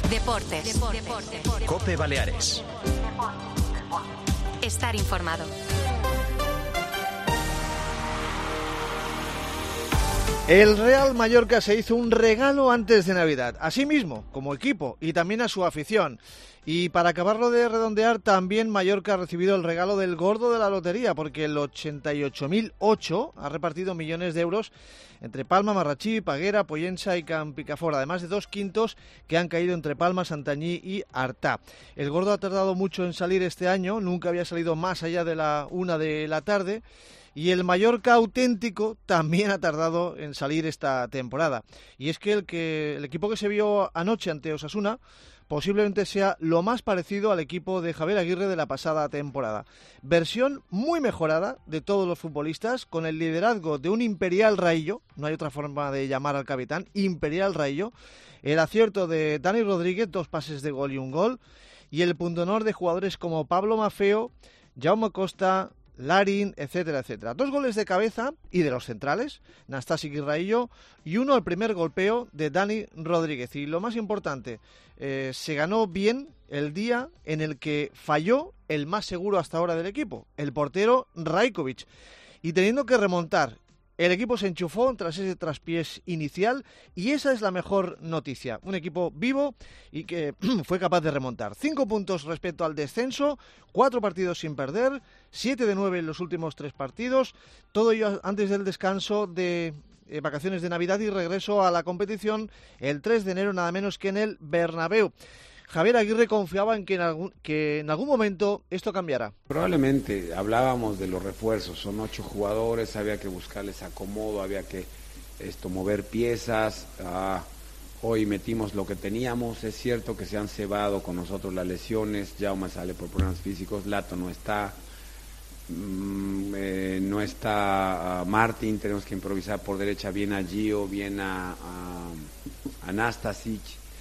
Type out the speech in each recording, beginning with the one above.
Deportes. COPE Baleares. Estar informado. El Real Mallorca se hizo un regalo antes de Navidad, a sí mismo, como equipo, y también a su afición. Y para acabarlo de redondear, también Mallorca ha recibido el regalo del gordo de la lotería, porque el 88.008 ha repartido millones de euros entre Palma, Marratxí, Paguera, Pollença y Campicafort, además de 2/5 que han caído entre Palma, Santanyí y Artà. El gordo ha tardado mucho en salir este año, nunca había salido más allá de la 1 de la tarde, y el Mallorca auténtico también ha tardado en salir esta temporada. Y es que el equipo que se vio anoche ante Osasuna posiblemente sea lo más parecido al equipo de Javier Aguirre de la pasada temporada. Versión muy mejorada de todos los futbolistas, con el liderazgo de un Imperial Raillo, no hay otra forma de llamar al capitán, Imperial Raillo, el acierto de Dani Rodríguez, 2 pases de gol y 1 gol, y el pundonor de jugadores como Pablo Maffeo, Jaume Costa, Larin, etcétera, etcétera. 2 goles de cabeza y de los centrales, Nastasic y Raillo, y 1 al primer golpeo de Dani Rodríguez. Y lo más importante, se ganó bien el día en el que falló el más seguro hasta ahora del equipo, el portero Rajkovic. Y teniendo que remontar, el equipo se enchufó tras ese traspiés inicial y esa es la mejor noticia. Un equipo vivo y que fue capaz de remontar. 5 puntos respecto al descenso, 4 partidos sin perder, 7 de 9 en los últimos 3 partidos. Todo ello antes del descanso de vacaciones de Navidad y regreso a la competición el 3 de enero nada menos que en el Bernabéu. Javier Aguirre confiaba en que en algún momento esto cambiará. Probablemente, hablábamos de los refuerzos, son 8 jugadores, había que buscarles acomodo, había que mover piezas. Hoy metimos lo que teníamos, es cierto que se han cebado con nosotros las lesiones, Jaume sale por problemas físicos, Lato no está, no está Martín, tenemos que improvisar por derecha bien a Gio, bien a Nastasic,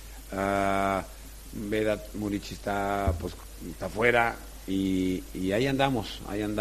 Vedat Muric está fuera y ahí andamos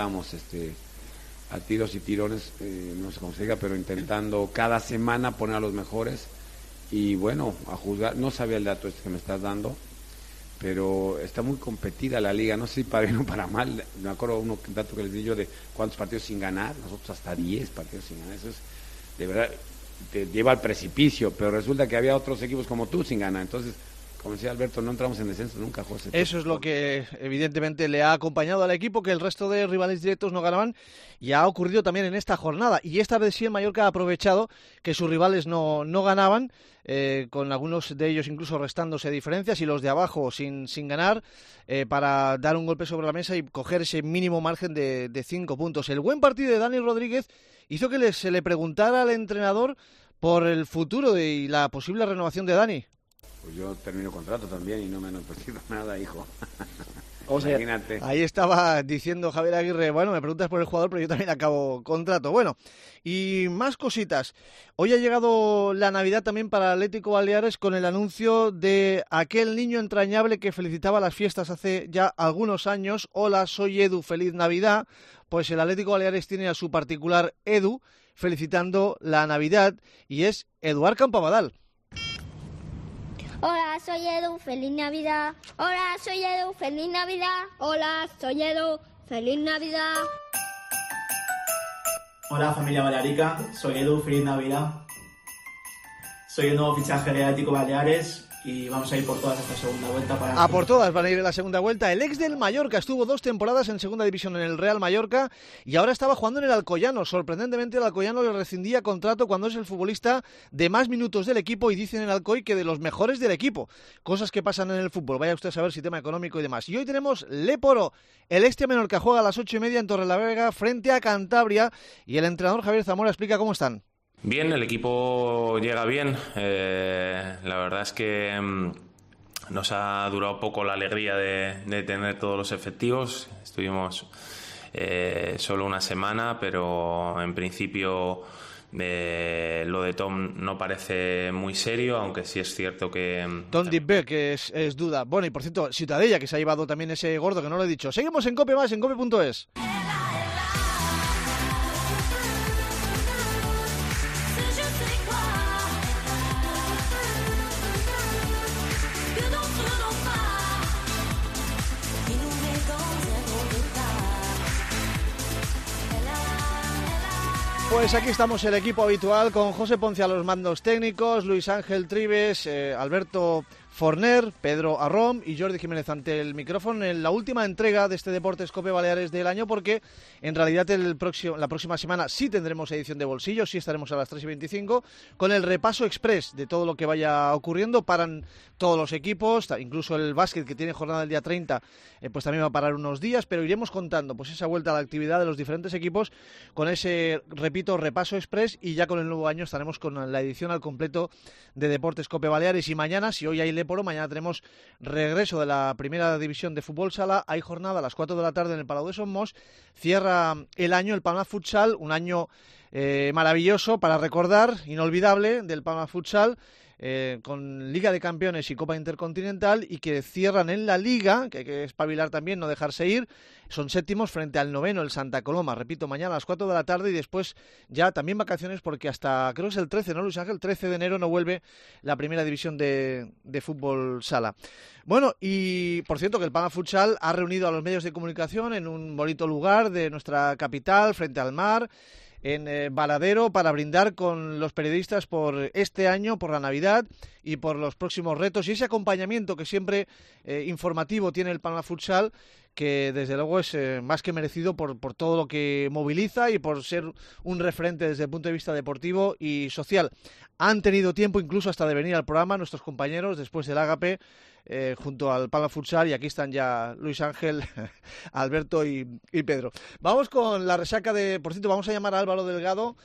a tiros y tirones, no sé cómo se diga, pero intentando cada semana poner a los mejores y bueno, a juzgar, no sabía el dato que me estás dando, pero está muy competida la liga, no sé si para bien o para mal. Me acuerdo un dato que les di yo de cuántos partidos sin ganar, nosotros hasta 10 partidos sin ganar, eso es, de verdad, te lleva al precipicio, pero resulta que había otros equipos como tú sin ganar, entonces, como decía Alberto, no entramos en descenso nunca, José. Eso es lo que evidentemente le ha acompañado al equipo, que el resto de rivales directos no ganaban, y ha ocurrido también en esta jornada. Y esta vez sí el Mallorca ha aprovechado que sus rivales no ganaban, con algunos de ellos incluso restándose diferencias, y los de abajo sin ganar, para dar un golpe sobre la mesa y coger ese mínimo margen de 5 puntos. El buen partido de Dani Rodríguez hizo que se le preguntara al entrenador por el futuro y la posible renovación de Dani. Pues yo termino contrato también y no me han ofrecido nada, hijo. O sea, imagínate. Ahí estaba diciendo Javier Aguirre, bueno, me preguntas por el jugador, pero yo también acabo contrato. Bueno, y más cositas. Hoy ha llegado la Navidad también para el Atlético Baleares con el anuncio de aquel niño entrañable que felicitaba las fiestas hace ya algunos años. Hola, soy Edu, feliz Navidad. Pues el Atlético Baleares tiene a su particular Edu felicitando la Navidad y es Eduard Campabadal. Hola, soy Edu, feliz Navidad. Hola, soy Edu, feliz Navidad. Hola, soy Edu, feliz Navidad. Hola, familia balearica, soy Edu, feliz Navidad. Soy el nuevo fichaje del Atlético Baleares y vamos a ir por todas esta segunda vuelta. A por todas van a ir en la segunda vuelta. El ex del Mallorca estuvo 2 temporadas en segunda división en el Real Mallorca y ahora estaba jugando en el Alcoyano. Sorprendentemente el Alcoyano le rescindía contrato cuando es el futbolista de más minutos del equipo y dicen en el Alcoy que de los mejores del equipo. Cosas que pasan en el fútbol. Vaya usted a saber si tema económico y demás. Y hoy tenemos Leporo, el ex Menorca juega a las 8:30 en Torrelavega frente a Cantabria y el entrenador Javier Zamora explica cómo están. Bien, el equipo llega bien. La verdad es que nos ha durado poco la alegría de tener todos los efectivos. Estuvimos solo una semana, pero en principio lo de Tom no parece muy serio, aunque sí es cierto que... Tom Dibbe, que es duda. Bueno, y por cierto, Ciutadella, que se ha llevado también ese gordo, que no lo he dicho. Seguimos en COPE+, en cope.es. You don't Pues aquí estamos el equipo habitual con José Ponce a los mandos técnicos, Luis Ángel Trives, Alberto Forner, Pedro Arrom y Jordi Jiménez ante el micrófono en la última entrega de este Deportes Cope Baleares del año, porque en realidad la próxima semana sí tendremos edición de bolsillo, sí estaremos a las 3:25 con el repaso express de todo lo que vaya ocurriendo. Paran todos los equipos, incluso el básquet, que tiene jornada el día 30, pues también va a parar unos días, pero iremos contando pues esa vuelta a la actividad de los diferentes equipos con ese, repito, repaso express, y ya con el nuevo año estaremos con la edición al completo de Deportes Cope Baleares. Y mañana, si hoy hay Leporo, mañana tenemos regreso de la primera división de fútbol sala. Hay jornada a las 4 de la tarde en el Palau de Somos. Cierra el año el Palma Futsal, un año maravilloso para recordar, inolvidable, del Palma Futsal, con Liga de Campeones y Copa Intercontinental, y que cierran en la Liga, que hay que espabilar también, no dejarse ir. Son séptimos frente al noveno, el Santa Coloma. Repito, mañana a las 4 de la tarde, y después ya también vacaciones, porque hasta, creo que es el 13, ¿no, Luis Ángel? El 13 de enero no vuelve la primera división de fútbol sala. Bueno, y por cierto que el Palma Futsal ha reunido a los medios de comunicación en un bonito lugar de nuestra capital, frente al mar, en Varadero, para brindar con los periodistas por este año, por la Navidad y por los próximos retos, y ese acompañamiento que siempre informativo tiene el Palma Futsal, que desde luego es más que merecido por todo lo que moviliza y por ser un referente desde el punto de vista deportivo y social. Han tenido tiempo incluso hasta de venir al programa nuestros compañeros después del Ágape, junto al Palma Futsal, y aquí están ya Luis Ángel, Alberto y Pedro. Vamos con la resaca por cierto, vamos a llamar a Álvaro Delgado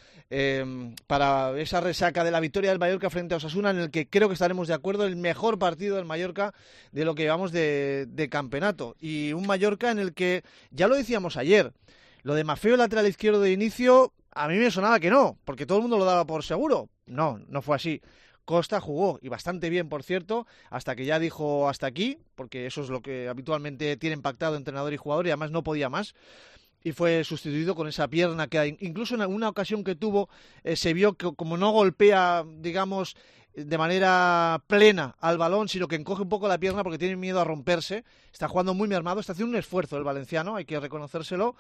para esa resaca de la victoria del Mallorca frente a Osasuna, en el que creo que estaremos de acuerdo, el mejor partido del Mallorca de lo que llevamos de campeonato, y un Mallorca en el que, ya lo decíamos ayer, lo de Maffeo, lateral izquierdo de inicio, a mí me sonaba que no, porque todo el mundo lo daba por seguro. No fue así. Costa jugó, y bastante bien, por cierto, hasta que ya dijo hasta aquí, porque eso es lo que habitualmente tienen pactado entrenador y jugador, y además no podía más, y fue sustituido con esa pierna que incluso en alguna ocasión que tuvo se vio que como no golpea, digamos, de manera plena al balón, sino que encoge un poco la pierna porque tiene miedo a romperse. Está jugando muy mermado, está haciendo un esfuerzo el valenciano, hay que reconocérselo.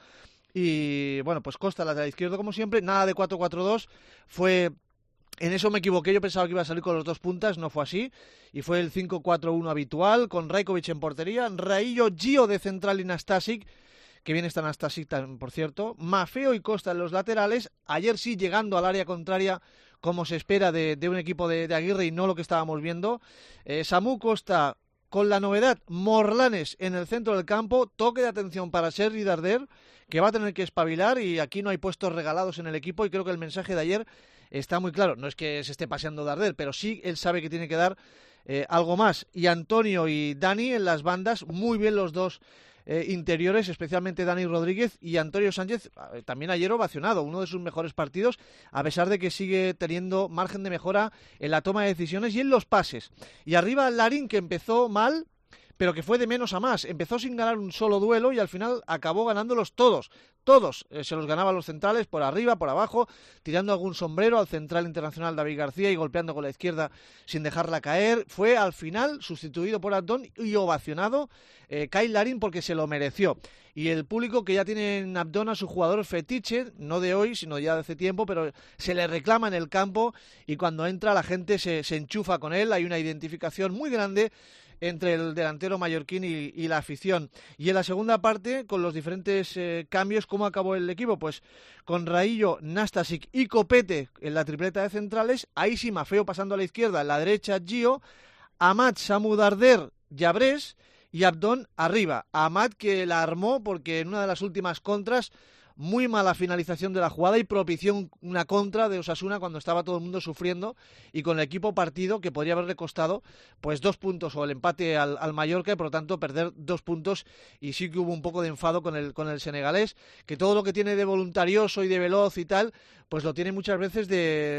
Y bueno, pues Costa, lateral izquierdo como siempre, nada de 4-4-2, fue... En eso me equivoqué, yo pensaba que iba a salir con los dos puntas, no fue así, y fue el 5-4-1 habitual, con Rajkovic en portería, Raillo, Gio de central y Nastasic, que bien está Nastasic, por cierto, Maffeo y Costa en los laterales. Ayer sí llegando al área contraria, como se espera de un equipo de Aguirre, y no lo que estábamos viendo. Samu Costa, con la novedad, Morlanes en el centro del campo, toque de atención para Sergi Darder, que va a tener que espabilar, y aquí no hay puestos regalados en el equipo, y creo que el mensaje de ayer está muy claro. No es que se esté paseando Darder, pero sí él sabe que tiene que dar algo más. Y Antonio y Dani en las bandas, muy bien los dos interiores, especialmente Dani Rodríguez, y Antonio Sánchez, también ayer ovacionado, uno de sus mejores partidos, a pesar de que sigue teniendo margen de mejora en la toma de decisiones y en los pases. Y arriba Larín, que empezó mal, pero que fue de menos a más. Empezó sin ganar un solo duelo y al final acabó ganándolos todos. Se los ganaba a los centrales, por arriba, por abajo, tirando algún sombrero al central internacional David García y golpeando con la izquierda sin dejarla caer. Fue al final sustituido por Antón y ovacionado Kyle Larín, porque se lo mereció. Y el público, que ya tiene en Abdón a su jugador fetiche, no de hoy, sino ya de hace tiempo, pero se le reclama en el campo, y cuando entra la gente se enchufa con él. Hay una identificación muy grande entre el delantero mallorquín y la afición. Y en la segunda parte, con los diferentes cambios, ¿cómo acabó el equipo? Pues con Raillo, Nastasic y Copete en la tripleta de centrales. Ahí sí, Maffeo pasando a la izquierda, en la derecha Gio, Amat, Samu Darder, Llabrés y Abdón arriba. Amat, que la armó porque en una de las últimas contras, muy mala finalización de la jugada, y propició una contra de Osasuna cuando estaba todo el mundo sufriendo, y con el equipo partido, que podría haberle costado pues 2 puntos o el empate al Mallorca, y por lo tanto perder 2 puntos. Y sí que hubo un poco de enfado con el senegalés, que todo lo que tiene de voluntarioso y de veloz y tal, pues lo tiene muchas veces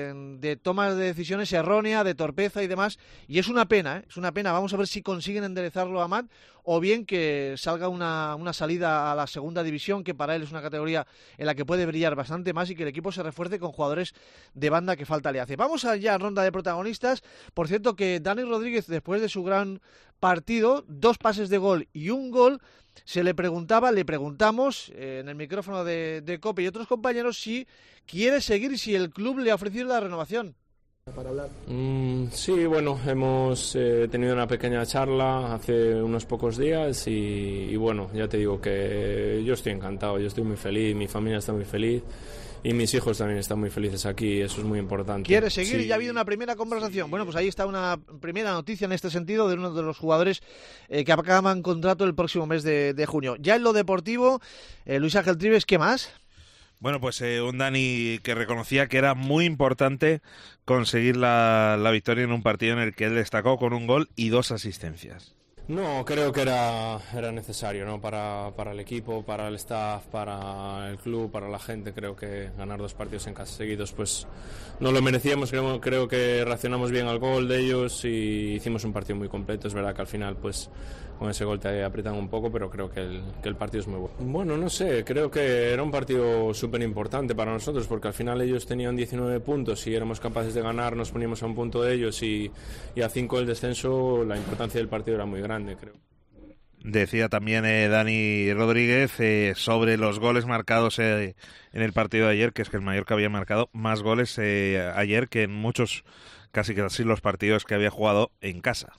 de tomas de decisiones erróneas, de torpeza y demás, y es una pena, es una pena. Vamos a ver si consiguen enderezarlo a Amat, o bien que salga una salida a la segunda división, que para él es una categoría en la que puede brillar bastante más, y que el equipo se refuerce con jugadores de banda que falta le hace. Vamos allá a ronda de protagonistas. Por cierto, que Dani Rodríguez, después de su gran partido, 2 pases de gol y 1 gol, le preguntamos en el micrófono de COPE y otros compañeros si quiere seguir y si el club le ha ofrecido la renovación. Para hablar. Sí, bueno, hemos tenido una pequeña charla hace unos pocos días y bueno, ya te digo que yo estoy encantado, yo estoy muy feliz, mi familia está muy feliz y mis hijos también están muy felices aquí, eso es muy importante. ¿Quiere seguir? Sí. Ya ha habido una primera conversación. Bueno, pues ahí está una primera noticia en este sentido de uno de los jugadores que acaban contrato el próximo mes de junio. Ya en lo deportivo, Luis Ángel Trives, ¿qué más? Bueno, pues un Dani que reconocía que era muy importante conseguir la victoria en un partido en el que él destacó con 1 gol y 2 asistencias. No, creo que era necesario, ¿no? Para el equipo, para el staff, para el club, para la gente. Creo que ganar 2 partidos en casa seguidos, pues no lo merecíamos. Creo que reaccionamos bien al gol de ellos y hicimos un partido muy completo. Es verdad que al final, pues con ese gol te apretan un poco, pero creo que el partido es muy bueno. Bueno, no sé, creo que era un partido súper importante para nosotros, porque al final ellos tenían 19 puntos y éramos capaces de ganar, nos poníamos a 1 punto de ellos y a 5 del descenso. La importancia del partido era muy grande, creo. Decía también Dani Rodríguez sobre los goles marcados en el partido de ayer, que es que el Mallorca había marcado más goles ayer que en muchos, casi los partidos que había jugado en casa.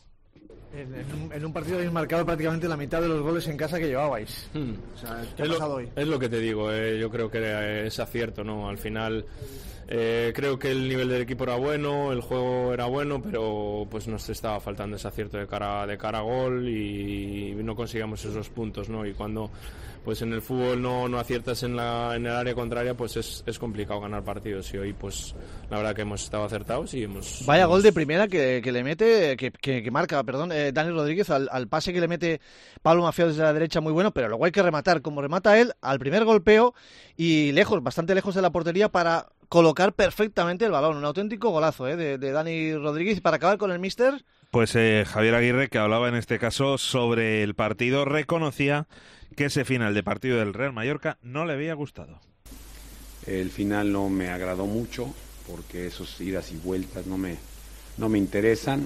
En un partido habéis marcado prácticamente la mitad de los goles en casa que llevabais. O sea, ¿qué ha pasado hoy? Es lo que te digo, yo creo que es acierto, ¿no? Al final creo que el nivel del equipo era bueno, el juego era bueno, pero pues nos estaba faltando ese acierto de cara a gol y no conseguíamos esos puntos, ¿no? Y cuando pues en el fútbol no aciertas en el área contraria, pues es complicado ganar partidos, y hoy pues la verdad que hemos estado acertados y hemos... Vaya gol de primera que le mete, que marca, Dani Rodríguez al pase que le mete Pablo Mafiao desde la derecha, muy bueno, pero luego hay que rematar, como remata él, al primer golpeo y bastante lejos de la portería para colocar perfectamente el balón. Un auténtico golazo de Dani Rodríguez. Y para acabar con el míster... Pues Javier Aguirre, que hablaba en este caso sobre el partido, reconocía que ese final de partido del Real Mallorca no le había gustado. El final no me agradó mucho, porque esos idas y vueltas no me interesan,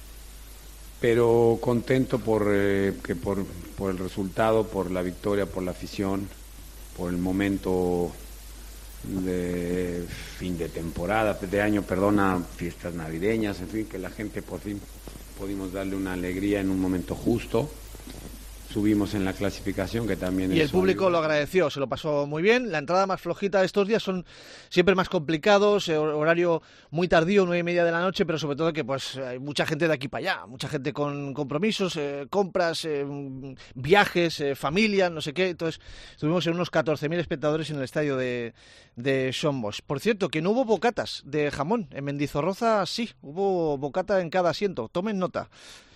pero contento por el resultado, por la victoria, por la afición, por el momento de fin de temporada, de año, fiestas navideñas, en fin, que la gente por fin pudimos darle una alegría en un momento justo. Subimos en la clasificación, que también y el público lo agradeció, se lo pasó muy bien. La entrada más flojita de estos días son siempre más complicados, horario muy tardío, 9:30 de la noche, pero sobre todo que pues hay mucha gente de aquí para allá, mucha gente con compromisos, compras, viajes, familia, no sé qué. Entonces estuvimos en unos 14.000 espectadores en el estadio de Son Bosch. Por cierto, que no hubo bocatas de jamón, en Mendizorroza sí, hubo bocata en cada asiento, tomen nota.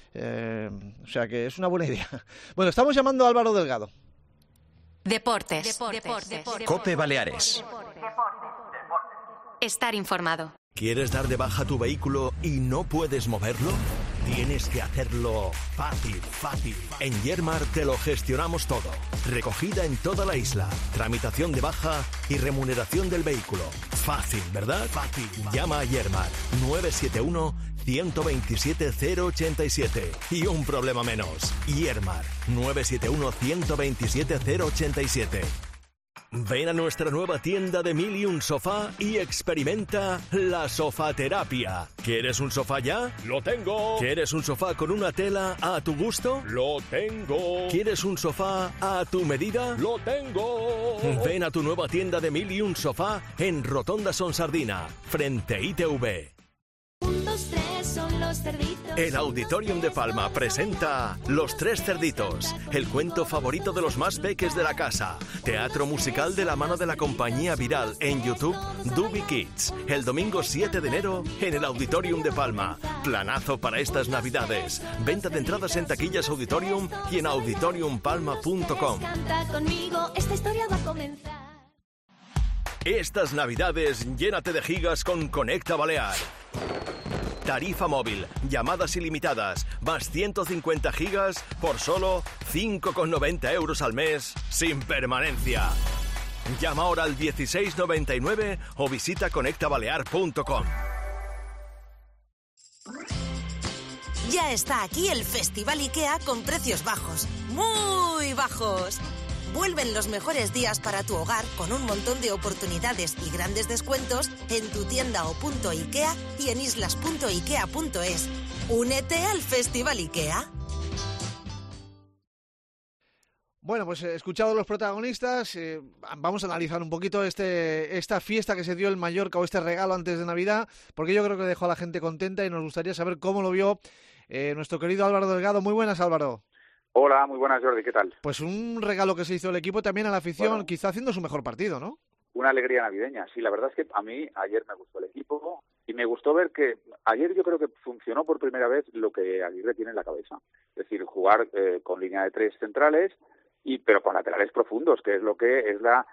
O sea que es una buena idea. Bueno, estamos llamando a Álvaro Delgado. Deportes. COPE Baleares. Estar informado. ¿Quieres dar de baja tu vehículo y no puedes moverlo? Tienes que hacerlo fácil. En Yermar te lo gestionamos todo. Recogida en toda la isla, tramitación de baja y remuneración del vehículo. Fácil, ¿verdad? Fácil. Llama a Yermar 971-127-087 y un problema menos. Yermar 971-127-087. Ven a nuestra nueva tienda de 1001 Sofá y experimenta la sofaterapia. ¿Quieres un sofá ya? ¡Lo tengo! ¿Quieres un sofá con una tela a tu gusto? ¡Lo tengo! ¿Quieres un sofá a tu medida? ¡Lo tengo! Ven a tu nueva tienda de 1001 Sofá en Rotonda Son Sardina, frente a ITV. 1, 2, 3 son los cerditos. El Auditorium de Palma presenta Los Tres Cerditos, el cuento favorito de los más peques de la casa. Teatro musical de la mano de la compañía Viral en YouTube, Dubi Kids. El domingo 7 de enero en el Auditorium de Palma. Planazo para estas navidades. Venta de entradas en taquillas Auditorium y en auditoriumpalma.com. Canta conmigo, esta historia va a comenzar. Estas navidades llénate de gigas con Conecta Balear. Tarifa móvil, llamadas ilimitadas, más 150 gigas por solo 5,90 € al mes, sin permanencia. Llama ahora al 1699 o visita conectabalear.com. Ya está aquí el Festival IKEA con precios bajos, muy bajos. Vuelven los mejores días para tu hogar con un montón de oportunidades y grandes descuentos en tu tienda o punto IKEA y en islas.ikea.es. Únete al Festival IKEA. Bueno, pues escuchados los protagonistas, vamos a analizar un poquito esta fiesta que se dio en Mallorca o este regalo antes de Navidad, porque yo creo que dejó a la gente contenta y nos gustaría saber cómo lo vio nuestro querido Álvaro Delgado. Muy buenas, Álvaro. Hola, muy buenas, Jordi, ¿qué tal? Pues un regalo que se hizo el equipo también a la afición, bueno, quizá haciendo su mejor partido, ¿no? Una alegría navideña, sí, la verdad es que a mí ayer me gustó el equipo y me gustó ver que ayer yo creo que funcionó por primera vez lo que Aguirre tiene en la cabeza, es decir, jugar con línea de 3 centrales, pero con laterales profundos, que es lo que es la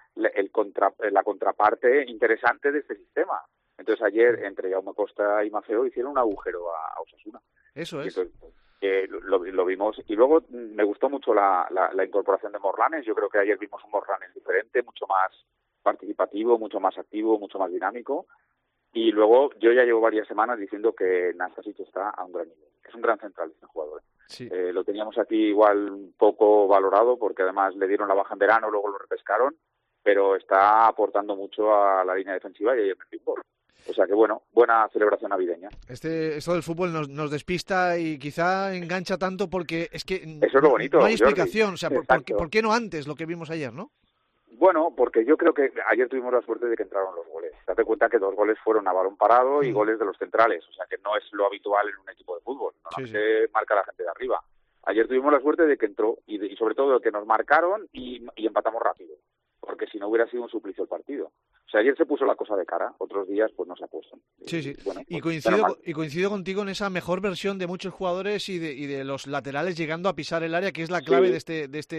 contraparte interesante de este sistema. Entonces ayer entre Jaume Costa y Maceo hicieron un agujero a Osasuna. Eso es. Entonces, lo vimos y luego me gustó mucho la incorporación de Morlanes. Yo creo que ayer vimos un Morlanes diferente, mucho más participativo, mucho más activo, mucho más dinámico. Y luego yo ya llevo varias semanas diciendo que Nastasic está a un gran nivel. Es un gran central este jugador. Sí. Lo teníamos aquí igual un poco valorado porque además le dieron la baja en verano, luego lo repescaron, pero está aportando mucho a la línea defensiva y ayer me pintó. O sea que bueno, buena celebración navideña. Esto del fútbol nos despista y quizá engancha tanto porque es que eso es lo bonito, no hay explicación. Jordi. O sea, ¿por qué no antes lo que vimos ayer, no? Bueno, porque yo creo que ayer tuvimos la suerte de que entraron los goles. Date cuenta que 2 goles fueron a balón parado y goles de los centrales. O sea que no es lo habitual en un equipo de fútbol. Normalmente sí. Marca la gente de arriba. Ayer tuvimos la suerte de que entró y sobre todo de que nos marcaron y empatamos rápido. Porque si no hubiera sido un suplicio el partido. O sea, ayer se puso la cosa de cara, otros días pues no se ha puesto. Sí, sí. Bueno, y pues, coincido contigo en esa mejor versión de muchos jugadores y de los laterales llegando a pisar el área, que es la clave de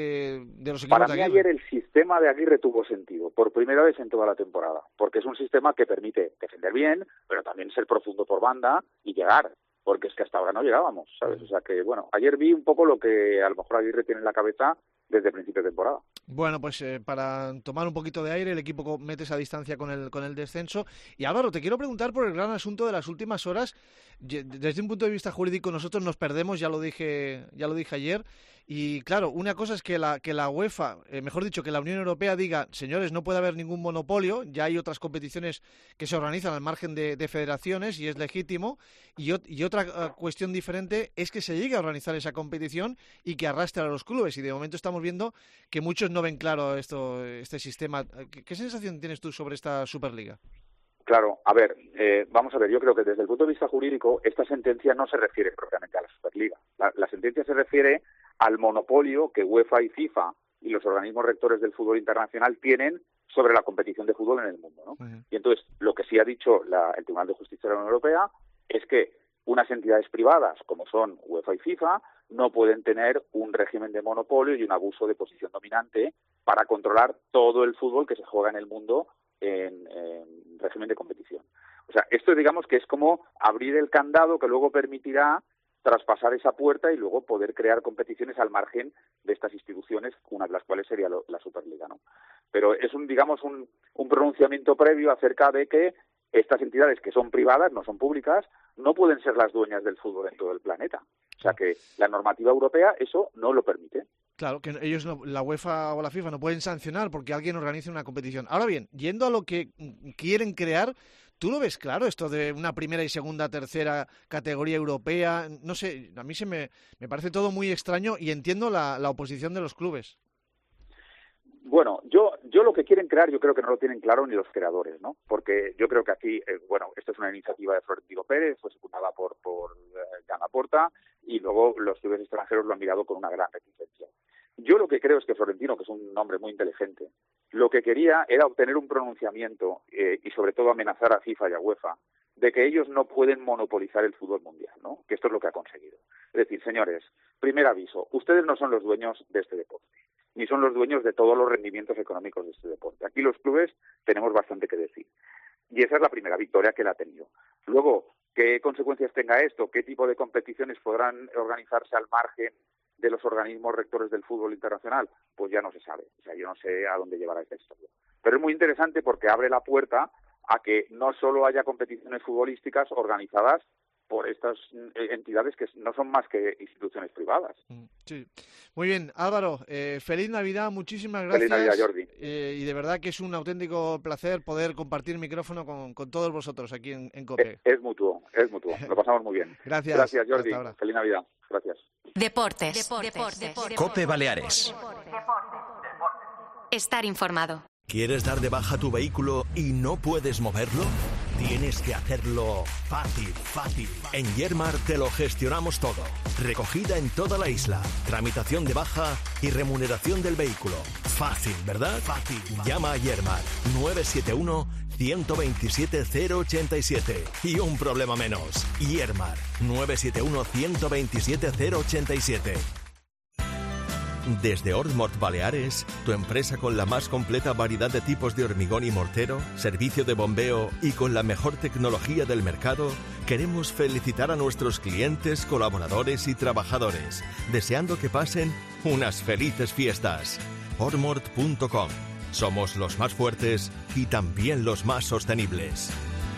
los equipos. Para mí ayer el sistema de Aguirre tuvo sentido, por primera vez en toda la temporada, porque es un sistema que permite defender bien, pero también ser profundo por banda y llegar, porque es que hasta ahora no llegábamos, ¿sabes? O sea que, bueno, ayer vi un poco lo que a lo mejor Aguirre tiene en la cabeza desde el principio de temporada. Bueno, pues para tomar un poquito de aire, el equipo mete esa distancia con el descenso. Y Álvaro, te quiero preguntar por el gran asunto de las últimas horas. Desde un punto de vista jurídico nosotros nos perdemos, ya lo dije ayer. Y claro, una cosa es que la UEFA, mejor dicho, que la Unión Europea diga, señores, no puede haber ningún monopolio, ya hay otras competiciones que se organizan al margen de federaciones y es legítimo. Y otra cuestión diferente es que se llegue a organizar esa competición y que arrastre a los clubes. Y de momento estamos viendo que muchos no ven claro este sistema. ¿Qué sensación tienes tú sobre esta Superliga? Claro, a ver, vamos a ver, yo creo que desde el punto de vista jurídico esta sentencia no se refiere propiamente a la Superliga. La sentencia se refiere al monopolio que UEFA y FIFA y los organismos rectores del fútbol internacional tienen sobre la competición de fútbol en el mundo, ¿no? Uh-huh. Y entonces, lo que sí ha dicho el Tribunal de Justicia de la Unión Europea es que unas entidades privadas, como son UEFA y FIFA, no pueden tener un régimen de monopolio y un abuso de posición dominante para controlar todo el fútbol que se juega en el mundo en régimen de competición. O sea, esto digamos que es como abrir el candado que luego permitirá traspasar esa puerta y luego poder crear competiciones al margen de estas instituciones, una de las cuales sería la Superliga, ¿no? Pero es un pronunciamiento previo acerca de que estas entidades que son privadas, no son públicas, no pueden ser las dueñas del fútbol en todo el planeta. O sea que la normativa europea eso no lo permite. Claro, que ellos, la UEFA o la FIFA, no pueden sancionar porque alguien organice una competición. Ahora bien, yendo a lo que quieren crear, ¿tú lo ves claro esto de una primera y segunda, tercera categoría europea? No sé, a mí me parece todo muy extraño y entiendo la oposición de los clubes. Bueno, yo lo que quieren crear yo creo que no lo tienen claro ni los creadores, ¿no? Porque yo creo que aquí, esta es una iniciativa de Florentino Pérez, fue secundada por Joan Laporta y luego los clubes extranjeros lo han mirado con una gran reticencia. Yo lo que creo es que Florentino, que es un hombre muy inteligente, lo que quería era obtener un pronunciamiento y sobre todo amenazar a FIFA y a UEFA de que ellos no pueden monopolizar el fútbol mundial, ¿no? Que esto es lo que ha conseguido. Es decir, señores, primer aviso, ustedes no son los dueños de este deporte, ni son los dueños de todos los rendimientos económicos de este deporte. Aquí los clubes tenemos bastante que decir. Y esa es la primera victoria que él ha tenido. Luego, qué consecuencias tenga esto, qué tipo de competiciones podrán organizarse al margen de los organismos rectores del fútbol internacional, pues ya no se sabe. O sea, yo no sé a dónde llevará esta historia. Pero es muy interesante porque abre la puerta a que no solo haya competiciones futbolísticas organizadas por estas entidades que no son más que instituciones privadas. Sí. Muy bien, Álvaro, feliz Navidad, muchísimas gracias. Feliz Navidad, Jordi. Y de verdad que es un auténtico placer poder compartir micrófono con todos vosotros aquí en COPE. Es mutuo, lo pasamos muy bien. Gracias. Gracias, Jordi. Hasta ahora. Feliz Navidad. Gracias. Deportes. COPE Baleares. Estar informado. ¿Quieres dar de baja tu vehículo y no puedes moverlo? Tienes que hacerlo fácil. En Yermar te lo gestionamos todo. Recogida en toda la isla, tramitación de baja y remuneración del vehículo. Fácil, ¿verdad? Fácil. Llama a Yermar 971-127-087 y un problema menos. Yermar 971-127-087. Desde Ormort Baleares, tu empresa con la más completa variedad de tipos de hormigón y mortero, servicio de bombeo y con la mejor tecnología del mercado, queremos felicitar a nuestros clientes, colaboradores y trabajadores, deseando que pasen unas felices fiestas. Ormort.com. Somos los más fuertes y también los más sostenibles.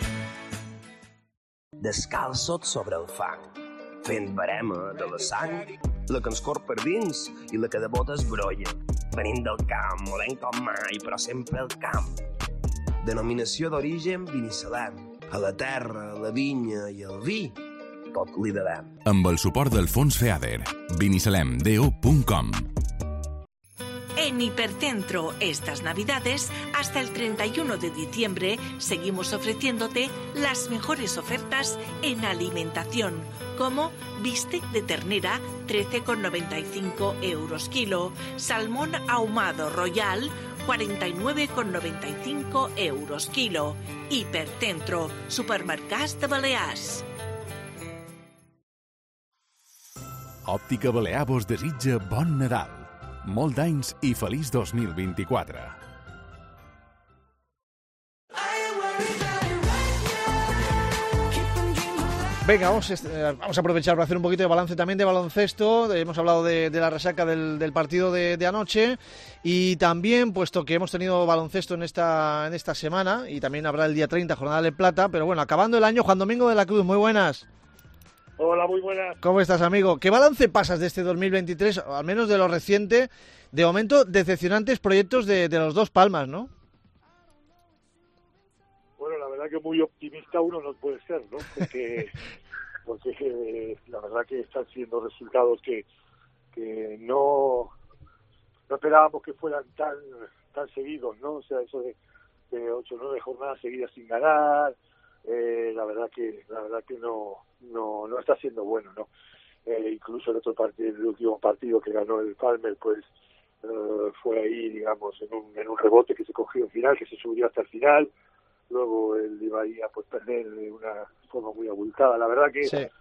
Descalça't sobre el fang, fent barema de la sang, la que ens corre per dins i la que de botes brolla. Venim del camp, molent com mai, però sempre al camp. Denominació d'origen Binissalem. A la terra, la vinya i el vi, tot li devem. Amb el suport del Fons FEADER. Binissalemdo.com. En Hipercentro, estas Navidades, hasta el 31 de diciembre, seguimos ofreciéndote las mejores ofertas en alimentación, como bistec de ternera, 13,95 € kilo, salmón ahumado royal, 49,95 € kilo. Hipercentro, supermercats de Balears. Òptica Balear vos desitja bon Nadal. Molt d'anys i feliç 2024. Venga, vamos a aprovechar para hacer un poquito de balance también de baloncesto. Hemos hablado de la resaca del partido de anoche y también, puesto que hemos tenido baloncesto en esta semana y también habrá el día 30, jornada de plata, pero bueno, acabando el año, Juan Domingo de la Cruz, muy buenas. Hola, muy buenas. ¿Cómo estás, amigo? ¿Qué balance pasas de este 2023, al menos de lo reciente? De momento, decepcionantes proyectos de los dos Palmas, ¿no? Bueno, la verdad que muy optimista uno no puede ser, ¿no? Porque la verdad que están siendo resultados que no esperábamos que fueran tan seguidos, ¿no? O sea, eso de 8 o 9 jornadas seguidas sin ganar, la verdad que no está siendo bueno, ¿no? Incluso el último partido que ganó el Palmer, pues fue ahí, digamos, en un rebote que se cogió al final, que se subió hasta el final. Luego el Bahía pues perder de una forma muy abultada. La verdad que sí.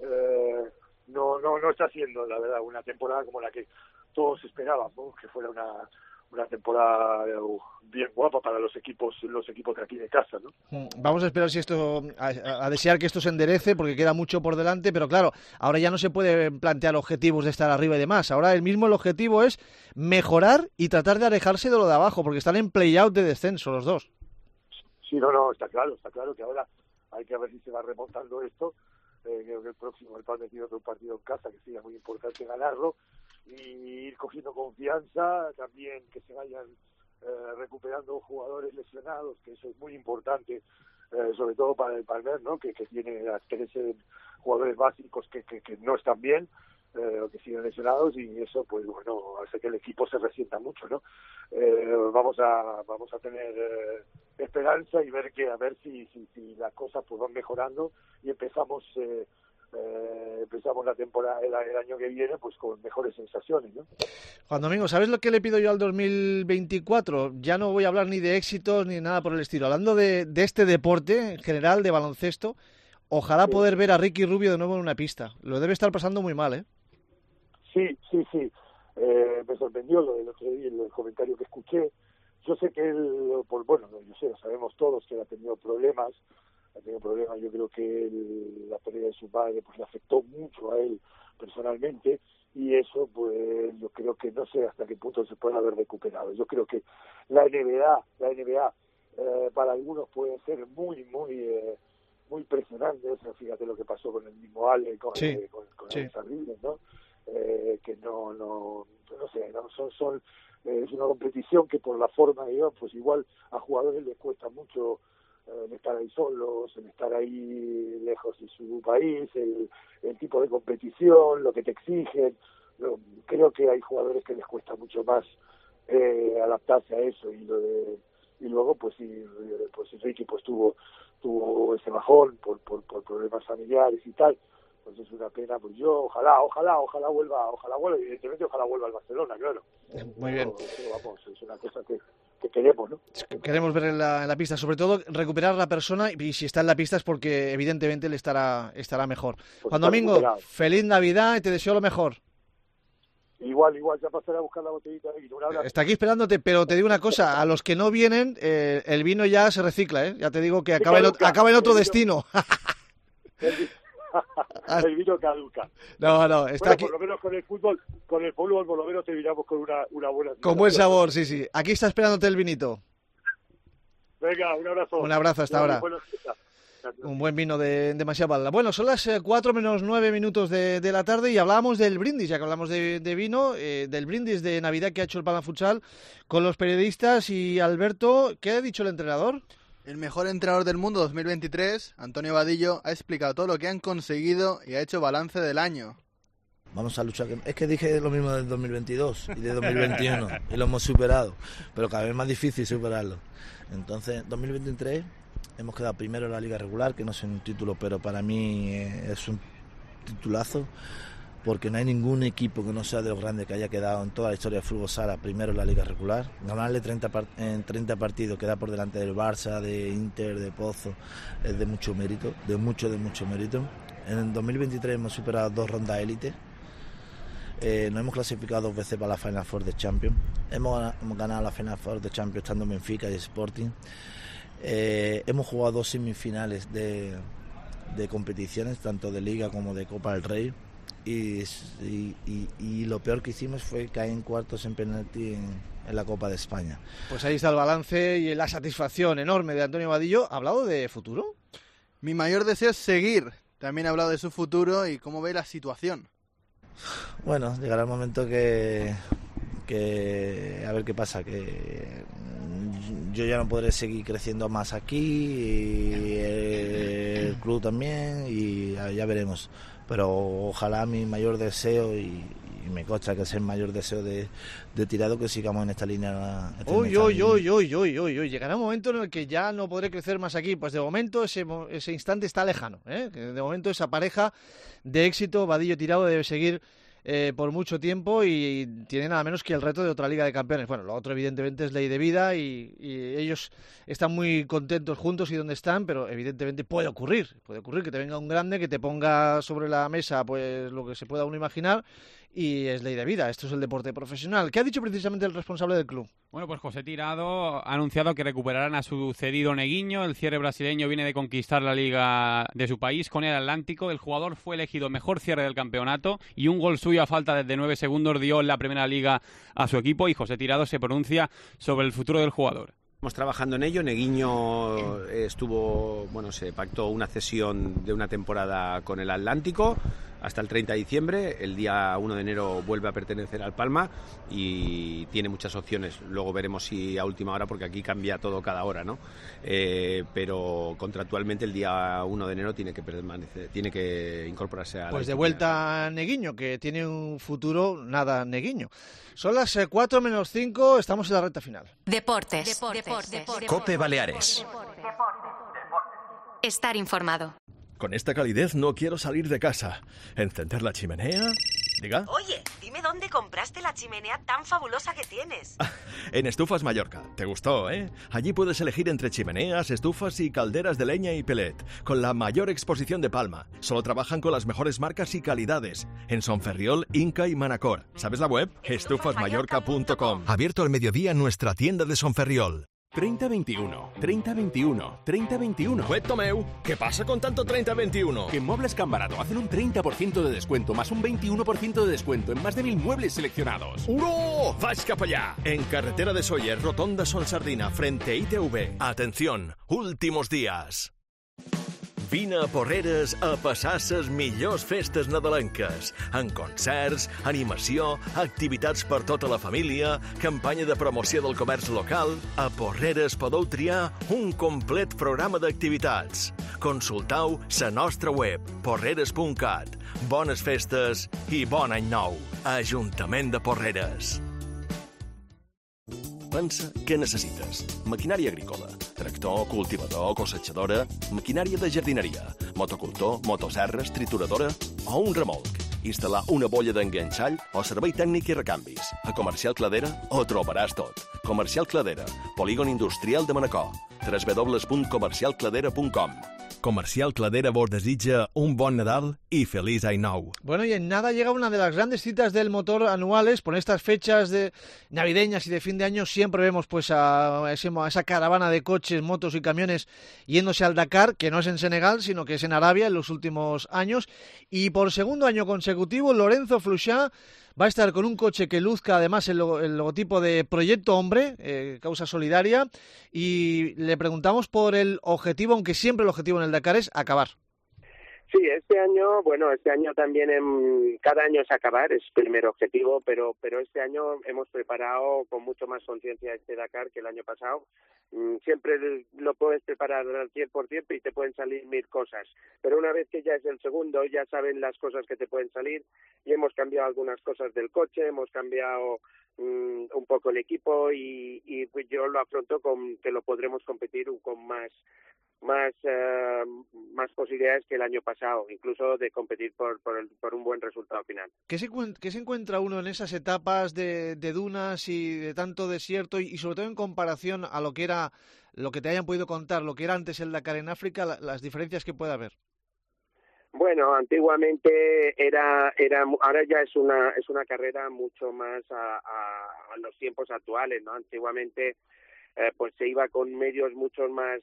No está siendo, la verdad, una temporada como la que todos esperábamos, ¿no? Que fuera una temporada bien guapa para los equipos de aquí de casa, ¿no? Vamos a esperar a desear que esto se enderece, porque queda mucho por delante, pero claro, ahora ya no se puede plantear objetivos de estar arriba y demás. Ahora el objetivo es mejorar y tratar de alejarse de lo de abajo, porque están en play-out de descenso los dos. Sí, no, está claro que ahora hay que ver si se va remontando esto. Creo que el Palme tiene otro partido en casa que sería muy importante ganarlo y ir cogiendo confianza, también que se vayan recuperando jugadores lesionados, que eso es muy importante, sobre todo para el Palmer, ¿no? Que tiene las 13 jugadores básicos que no están bien, o que siguen lesionados, y eso pues bueno hace que el equipo se resienta mucho, ¿no? Vamos a tener esperanza y ver si las cosas pues van mejorando y empezamos la temporada el año que viene pues con mejores sensaciones, ¿no? Juan Domingo, ¿sabes lo que le pido yo al 2024? Ya no voy a hablar ni de éxitos ni nada por el estilo, hablando de este deporte en general, de baloncesto. Ojalá poder ver a Ricky Rubio de nuevo en una pista. Lo debe estar pasando muy mal, ¿eh? Sí. Me sorprendió lo del otro día, el comentario que escuché. Yo sé que él, lo sabemos todos que él ha tenido problemas ha tenido problemas. Yo creo que la pérdida de su padre pues le afectó mucho a él personalmente, y eso pues yo creo que no sé hasta qué punto se puede haber recuperado. Yo creo que la NBA para algunos puede ser muy impresionante. O sea, fíjate lo que pasó con el mismo Ale, con los Sardines, ¿no? Que no sé, es una competición que por la forma de ellos, pues igual a jugadores les cuesta mucho en estar ahí solos, en estar ahí lejos de su país, el tipo de competición, lo que te exigen. Creo que hay jugadores que les cuesta mucho más adaptarse a eso, y luego pues Ricky pues tuvo ese bajón por problemas familiares y tal. Pues es una pena. Pues yo ojalá vuelva, evidentemente ojalá vuelva al Barcelona, claro. Muy bien. Pero vamos, es una cosa que queremos, ¿no? Queremos ver en la pista, sobre todo recuperar a la persona, y si está en la pista es porque evidentemente le estará mejor. Pues Juan Domingo, feliz Navidad y te deseo lo mejor. Igual, ya pasaré a buscar la botellita de vino. Un abrazo. Está aquí esperándote, pero te digo una cosa, a los que no vienen, el vino ya se recicla, ¿eh? Ya te digo que acaba en otro destino. El vino caduca. No, está aquí. Por lo menos con el fútbol por lo menos terminamos con una buena... Con buen sabor, sí. Aquí está esperándote el vinito. Venga, un abrazo. Un abrazo hasta ahora. Un buen vino de Masiabala. Bueno, son las 4 menos 9 minutos de la tarde y hablábamos del brindis, ya que hablamos de vino, del brindis de Navidad que ha hecho el Palma Futsal con los periodistas. Y Alberto, ¿qué ha dicho el entrenador? El mejor entrenador del mundo 2023, Antonio Vadillo, ha explicado todo lo que han conseguido y ha hecho balance del año. Vamos a luchar. Es que dije lo mismo del 2022 y de 2021 y lo hemos superado, pero cada vez más difícil superarlo. Entonces, 2023 hemos quedado primero en la liga regular, que no es un título, pero para mí es un titulazo, porque no hay ningún equipo que no sea de los grandes que haya quedado en toda la historia del fútbol sala primero en la liga regular. Ganarle 30 partidos, quedar por delante del Barça, de Inter, de Pozo, es de mucho mérito, de mucho mérito. En el 2023 hemos superado 2 rondas élite. Nos hemos clasificado 2 veces para la Final Four de Champions. Hemos ganado la Final Four de Champions estando en Benfica y Sporting. Hemos jugado 2 semifinales de competiciones, tanto de Liga como de Copa del Rey. Y lo peor que hicimos fue caer en cuartos en penalti en la Copa de España. Pues ahí está el balance y la satisfacción enorme de Antonio Vadillo. ¿Ha hablado de futuro? Mi mayor deseo es seguir. También ha hablado de su futuro y cómo ve la situación. Bueno, llegará el momento que a ver qué pasa, que yo ya no podré seguir creciendo más aquí, y el club también, y ya veremos. Pero ojalá mi mayor deseo, y me consta que es el mayor deseo de Tirado, que sigamos en esta línea. Llegará un momento en el que ya no podré crecer más aquí. Pues de momento ese instante está lejano, ¿eh? Que de momento esa pareja de éxito, Vadillo-Tirado, debe seguir por mucho tiempo, y tiene nada menos que el reto de otra Liga de Campeones. Bueno, lo otro evidentemente es ley de vida, y ellos están muy contentos juntos y donde están, pero evidentemente puede ocurrir que te venga un grande que te ponga sobre la mesa pues lo que se pueda uno imaginar, y es ley de vida. Esto es el deporte profesional. ¿Qué ha dicho precisamente el responsable del club? Bueno, pues José Tirado ha anunciado que recuperarán a su cedido Neguinho. El cierre brasileño viene de conquistar la liga de su país con el Atlántico. El jugador fue elegido mejor cierre del campeonato, y un gol suyo a falta de 9 segundos dio en la primera liga a su equipo, y José Tirado se pronuncia sobre el futuro del jugador. Estamos trabajando en ello. Neguinho se pactó una cesión de una temporada con el Atlántico hasta el 30 de diciembre. El día 1 de enero vuelve a pertenecer al Palma y tiene muchas opciones. Luego veremos si a última hora, porque aquí cambia todo cada hora, ¿no? Pero contractualmente el día 1 de enero tiene que incorporarse a la... Pues de vuelta a Neguinho, que tiene un futuro nada Neguinho. Son las 4 menos 5, estamos en la recta final. Deportes. COPE Baleares. Estar informado. Con esta calidez no quiero salir de casa. ¿Encender la chimenea? Diga. Oye, dime dónde compraste la chimenea tan fabulosa que tienes. En Estufas Mallorca. ¿Te gustó, eh? Allí puedes elegir entre chimeneas, estufas y calderas de leña y pellet, con la mayor exposición de Palma. Solo trabajan con las mejores marcas y calidades. En Sonferriol, Inca y Manacor. ¿Sabes la web? estufasmallorca.com. Abierto al mediodía en nuestra tienda de Sonferriol. 30-21, 30-21, 30-21. Cuento meu, ¿qué pasa con tanto 30-21? Que en Muebles Can Barato hacen un 30% de descuento más un 21% de descuento en más de 1000 muebles seleccionados. ¡Uro! ¡Vaig cap allá! En carretera de Sóller, rotonda Son Sardina, frente a ITV. Atención, últimos días. Vine a Porreres a passar les millors festes nadalenques, amb concerts, animació, activitats per tota la família, campanya de promoció del comerç local. A Porreres podeu triar un complet programa d'activitats. Consultau la nostra web, porreres.cat. Bones festes i bon any nou. Ajuntament de Porreres. Pensa què necessites. Maquinària agrícola, tractor, cultivador, cosetxadora, maquinària de jardineria, motocultor, motoserres, trituradora o un remolc. Instal·lar una bolla d'enganxall o servei tècnic i recanvis. A Comercial Cladera ho trobaràs tot. Comercial Cladera, polígon industrial de Manacor. www.comercialcladera.com. Comercial Cladera vos desitja un bon Nadal y feliz Any Nou. Bueno, y en nada llega una de las grandes citas del motor anuales. Por estas fechas de navideñas y de fin de año siempre vemos pues a esa caravana de coches, motos y camiones yéndose al Dakar, que no es en Senegal, sino que es en Arabia en los últimos años. Y por segundo año consecutivo, Lorenzo Fluchá va a estar con un coche que luzca además el logotipo de Proyecto Hombre, causa solidaria, y le preguntamos por el objetivo, aunque siempre el objetivo en el Dakar es acabar. Sí, este año también cada año es acabar, es primer objetivo, pero este año hemos preparado con mucho más conciencia este Dakar que el año pasado. Siempre lo puedes preparar al 100% y te pueden salir 1000 cosas, pero una vez que ya es el segundo, ya saben las cosas que te pueden salir y hemos cambiado algunas cosas del coche, hemos cambiado un poco el equipo y pues yo lo afronto con que lo podremos competir con más posibilidades que el año pasado, incluso de competir por un buen resultado final. ¿Qué se encuentra uno en esas etapas de dunas y de tanto desierto y sobre todo en comparación a lo que te hayan podido contar, lo que era antes el Dakar en África, las diferencias que puede haber? Bueno, antiguamente ahora ya es una carrera mucho más a los tiempos actuales, ¿no? Antiguamente pues se iba con medios mucho más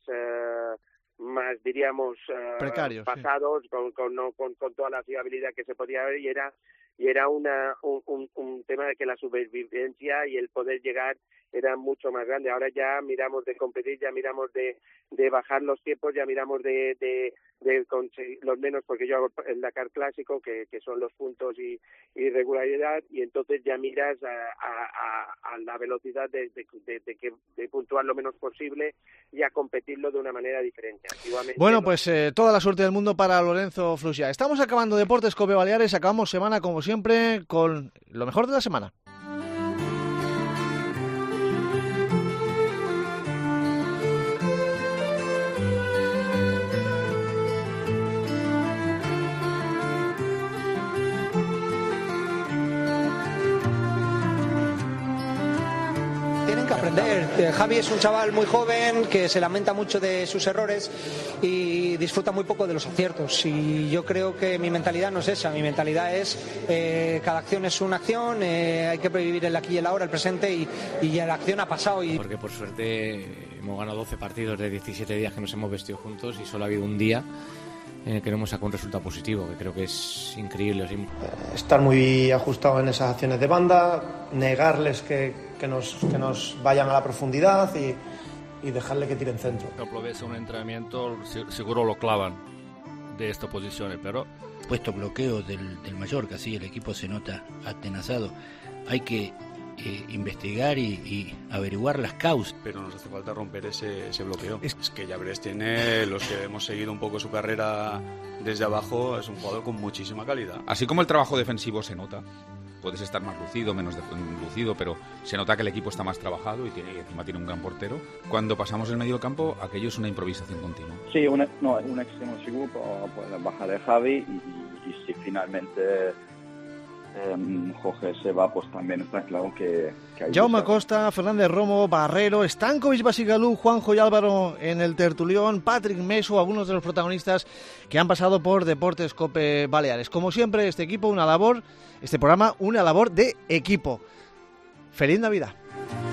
diríamos precarios, pasados, sí. con toda la fiabilidad que se podía ver y era un tema de que la supervivencia y el poder llegar era mucho más grande. Ahora ya miramos de competir, ya miramos de bajar los tiempos, ya miramos de conseguir los menos, porque yo hago el Dakar clásico, que son los puntos y regularidad, y entonces ya miras a la velocidad de puntuar lo menos posible y a competirlo de una manera diferente. Bueno, pues toda la suerte del mundo para Lorenzo Fluchá. Estamos acabando Deportes Cope Baleares, acabamos semana como siempre con lo mejor de la semana. Javi es un chaval muy joven que se lamenta mucho de sus errores y disfruta muy poco de los aciertos, y yo creo que mi mentalidad no es esa. Mi mentalidad es cada acción es una acción, hay que vivir el aquí y el ahora, el presente, y la acción ha pasado. Porque por suerte hemos ganado 12 partidos de 17 días que nos hemos vestido juntos y solo ha habido un día en el que no hemos sacado un resultado positivo, que creo que es increíble. Estar muy ajustado en esas acciones de banda, negarles que nos vayan a la profundidad y dejarle que tiren centro. Lo ves en un entrenamiento, seguro lo clavan de estas posiciones, pero... Puesto bloqueo del Mallorca, sí, el equipo se nota atenazado. Hay que investigar y averiguar las causas. Pero nos hace falta romper ese bloqueo. Es que Llabres tiene, los que hemos seguido un poco su carrera desde abajo, es un jugador con muchísima calidad. Así como el trabajo defensivo se nota, puedes estar más lucido, menos lucido, pero se nota que el equipo está más trabajado y encima tiene un gran portero. Cuando pasamos el medio campo, aquello es una improvisación continua. Sí, un extremo seguro por la baja de Javi y si finalmente Jorge se va, pues también está claro que hay... Jaume Costa, Fernández Romo, Barrero, Stankovic, Basigalú, Juanjo y Álvaro en el tertulión, Patrick Meso, algunos de los protagonistas que han pasado por Deportes Cope Baleares. Como siempre, este programa, una labor de equipo. ¡Feliz Navidad!